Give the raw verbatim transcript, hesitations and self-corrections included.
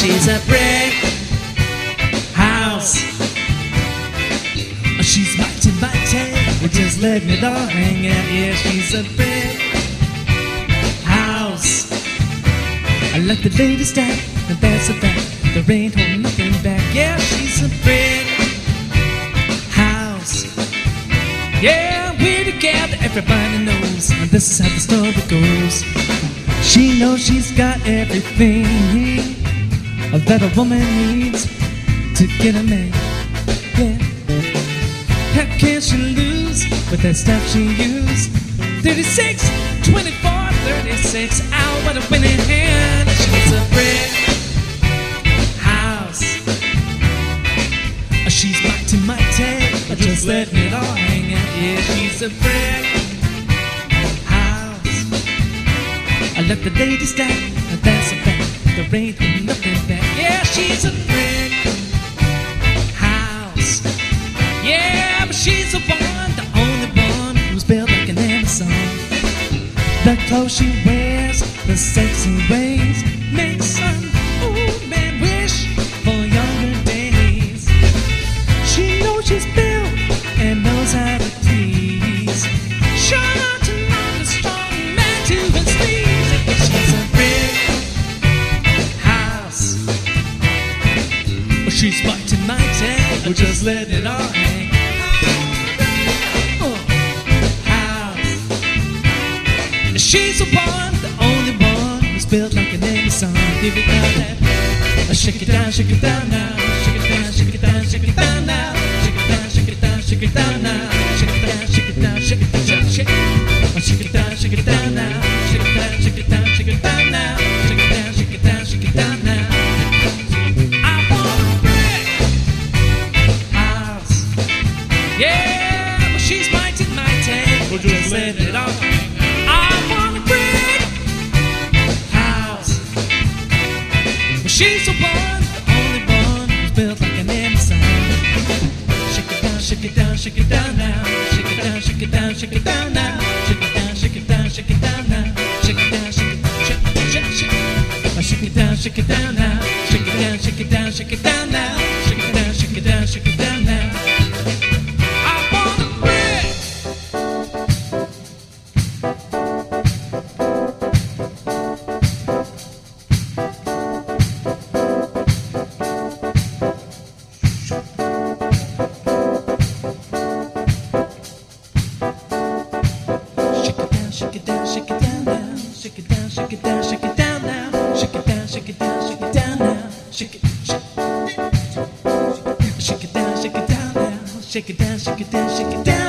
she's a brick house. She's mighty, mighty, we're just letting it all hang out. Yeah, she's a brick house. I like the lady style, and that's a fact. There ain't holding nothing back. Yeah, she's a brick house. Yeah, we're together, everybody knows, and this is how the story goes. She knows she's got everything that a woman needs to get a man. Yeah. How can she lose with that stuff she used? thirty-six, twenty-four, thirty-six, out with a winning hand. She's a brick house. She's mighty, mighty, just letting it all hang out. Yeah, she's a brick house. I let the lady style, that's a fact. There ain't nothing back. Yeah, she's a brick house. Yeah, but she's the one, the only one who's built like an Amazon. The clothes she wears, the sexy ways, make some old man wish for younger days. She knows she's built and knows how to please. Sure not to knock a strong man to his knees. She's a brick house. She's mighty, mighty, we're just letting it all hang. Uh, house. She's the one, the only one who's built like an Amazon. Give it down that. Shake it down, shake it down now. Shake it down, shake it down, shake it down now. Shake it down, shake it down, shake it down now. Shake it down, shake it down, shake it down, shake it. Shake it down, shake it down now. Shake it down, shake it down, shake it down now. Shake it down, shake it down, shake it down now. Yeah, but she's mighty, mighty, we're just letting it all hang. I want a brick house. Well, she's the one, the only one who's built like an Amazon. Shake it down, shake it down, shake it down now. Shake it down, shake it down, shake it down now. Shake it down, shake it down, shake it down now. Shake it down, shake it, shake, shake, shake. Shake it down, shake it down now. Shake it down, shake it down, shake it down now. Shake it down, shake it down, shake it down now. Shake it down, shake it down now. Shake it down, shake it down, shake it down now. Shake it down, shake it down, shake it down now. Shake it, shake, shake it down, shake it down now. Shake it down, shake it down, shake it down.